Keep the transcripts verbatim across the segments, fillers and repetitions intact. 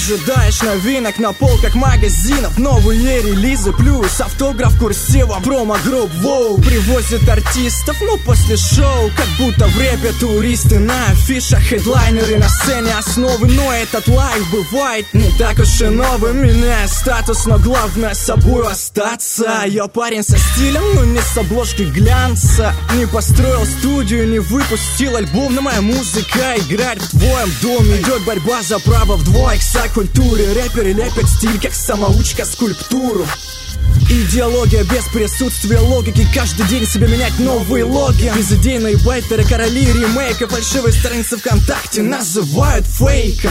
ожидаешь новинок на полках магазинов, новые релизы плюс автограф курсивом. Промо-групп воу привозят артистов, но после шоу как будто в рэпе туристы. На афишах хедлайнеры, на сцене основы. Но этот лайф бывает не так уж и новым, меняя статус, но главное собой остаться. Я парень со стилем, но не с обложки глянца. Не построил студию, не выпустил альбом, но моя музыка играет в твоем доме. Идет борьба за право в два икса культуре. Рэперы лепят стиль, как самоучка скульптуру. Идеология без присутствия логики. Каждый день себе менять новый логин. Безидейные байтеры, короли ремейка. Фальшивые страницы ВКонтакте называют фейком.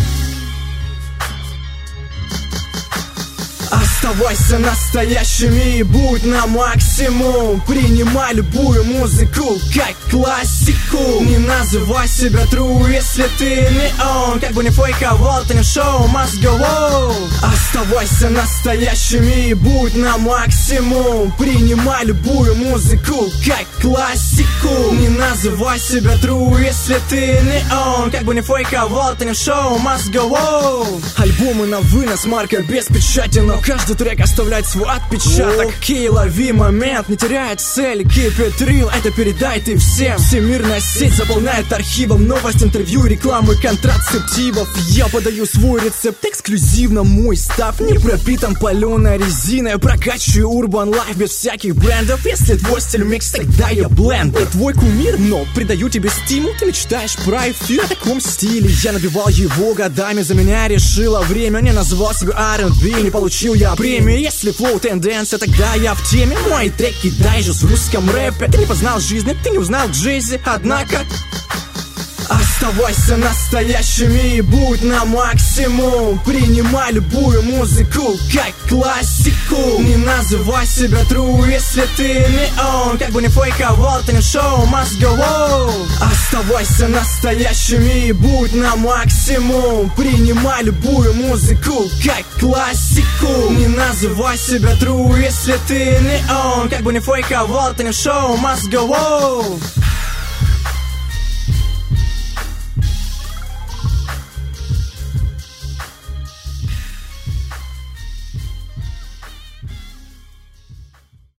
Оставайся настоящими и будь на максимум. Принимай любую музыку как классику. Не называй себя true, если ты не он. Как бы не фейковал, ты не шоу, must go on. Оставайся настоящими и будь на максимум. Принимай любую музыку как классику. Не называй себя true, если ты не он. Как бы не фейковал, ты не шоу, must go on. Альбомы на вынос, марка без печати, но каждый трек оставляет свой отпечаток. Окей, лови момент, не теряй цель. Keep it real, это передай ты всем. Всемирная сеть заполняет архивом новость, интервью, рекламы, контрацептивов. Я подаю свой рецепт эксклюзивно, мой став не пропитан паленой резиной. Прокачиваю урбан лайф без всяких брендов. Если твой стиль микс, тогда я бленд. Я твой кумир, но придаю тебе стимул. Ты мечтаешь про эфир в таком стиле. Я набивал его годами, за меня решило время. Не назвал себя ар энд би, не получил я премию. Если флоу тенденция, тогда я в теме. Мои треки дайджест в русском рэпе. Ты не познал жизни, ты не узнал Джейзи. Однако оставайся настоящими и будь на максимум. Принимай любую музыку как классику. Не называй себя true, если ты не он. Как бы не фейковал, ты не шоу, must go on. Оставайся настоящими и будь на максимум. Принимай любую музыку как классику. Не называй себя true, если ты не он. Как бы не фейковал, ты не шоу, must go on.